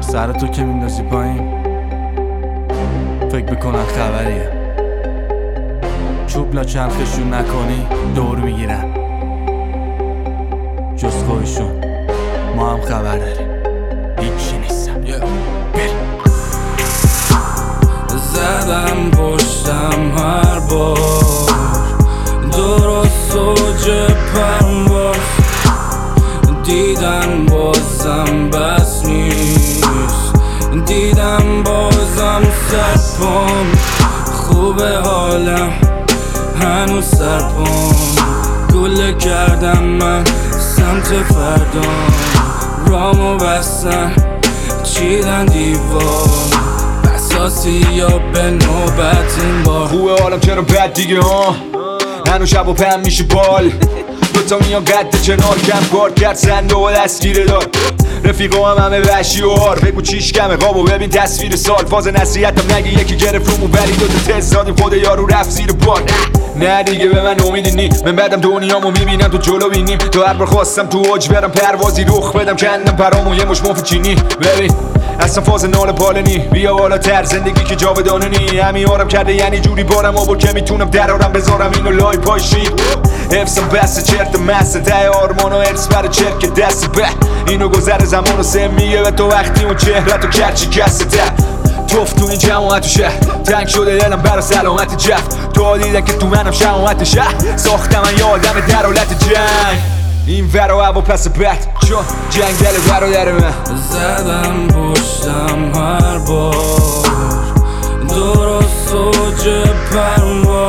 سر تو که میندازی پایین فکر بکنن خبریه، چوب لا چرخشون نکنی دور میگیرن، جز خودشون ما هم خبر داریم هیچی نیستم. زدم پشتم هر بار درست اوج پرواز، دیدن بازم بس نیست، دیدم بازم سرپام، خوبه حالم هنوز سرپام، گله کردم من سمت فردام، رامو بستن چیدن دیوار، بساسی یا به نوبت این بار. خوبه حالم چرا بد دیگه ها، هنو شب و پم میشه بال، دوتا میان قد کنار کم کار کرد سنده و دستگیره دار، رفیقا هم همه وحشی و هار، بگو چیش کمه قابو ببین تصویر سال، فاز نصیحتم نگی یکی گرفت رومو ولی دوتا تست دادیم خود یارو رفت زیر بار. نه دیگه به من امیدی نی، من بعدم دنیامو میبینم تو جلو بینیم، تو هر بار خواستم تو اوج برم پروازی رخ بدم کندم پرامو یه مش مفت چینی، ببین اصلا فاز نال پالنی، بیا بالاتر زندگی که جاودانه نی، همین آرم کرده یعنی جوری بارم آورد که میتونم درارم بذارم اینو لای پای شیر، حفظم بسته چرت مسته ته آرمان و ارس بر چرک دست به اینو گذر زمان و سه میگه به تو وقتی اون چهرت و کرچی کسته توف تو این جماعت و شهر، تنگ شده دلم برا سلامت جفت، تو دیدن که تو منم شماعت شهر، ساختم من یه آدم در حالت جنگ، این ورا هوا پس بد چون جنگل برادر من. زدم پشتم هر بار درست اوج پرواز،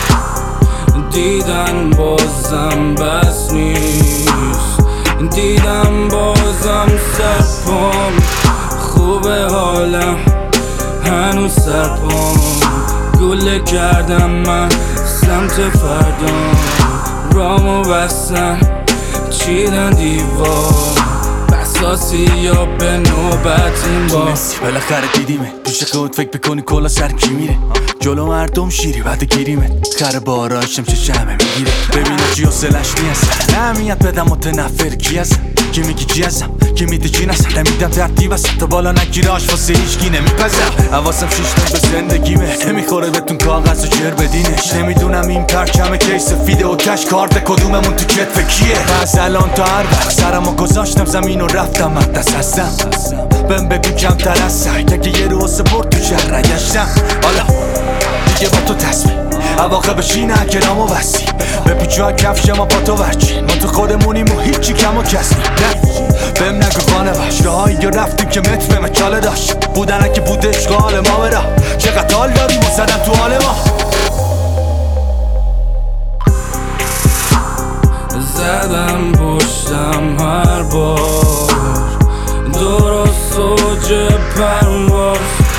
دیدن بازم بس نیست، دیدم بازم سرپام، خوبه حالم هنوز سرپام، گله کردم من سمت فردام، رامو بستن چیدن دیوار، بساسی یا به نوبت این بار. بالاخره دیدیمه پیش خود فکر بکنی کلا سر کی میره، جلو مردم شیری بعد گیریمه، خر بارایشم چه شمه میگیره، ببینه چی حسلش نیست، نمیاد بدم متنفر کی هستم، کی میگی چی هستم، کی میده چی نستم، نمیدم ترتیب هستم تا بالا نگیره آش واسه هیچکی نمیپزم، حواسم شیشتن به زندگیمه، نمیخوره بهتون کاغذ و جر بدینش، نمیدونم این پرچم کیس فیده و کش کارت کدوممون تو کتف کیه، از الان تا هر وقت سرمو گذاشتم زمین و رفتم مقدس هستم، بهم بگو کمتر از سر که یه رو سپورت تو شهر گشتم، حالا دیگه با تو تصمیم عواقب شینه کرامو بستی، به پیچوها کفش ما با تو ورچی، ما تو خودمونیم و هیچی کم و کسی بهم نگو خانه وش، راهایی یا رفتیم که متر به مچاله داشت، بودن که بود اشغال ما برا، چقدر حال داریم و زدم تو حال ما. زدم پشتم هر بار درست اوج پرواز،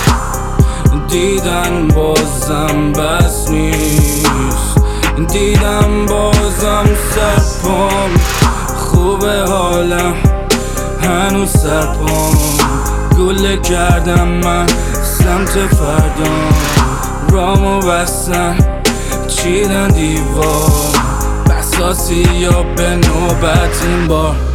دیدن بازم بس نیست، دیدم بازم سرپام، خوبه حالم هنوز سرپام، گله کردم من سمت فردام، رامو بستن چیدن دیوار، بساسی یا به نوبت این بار.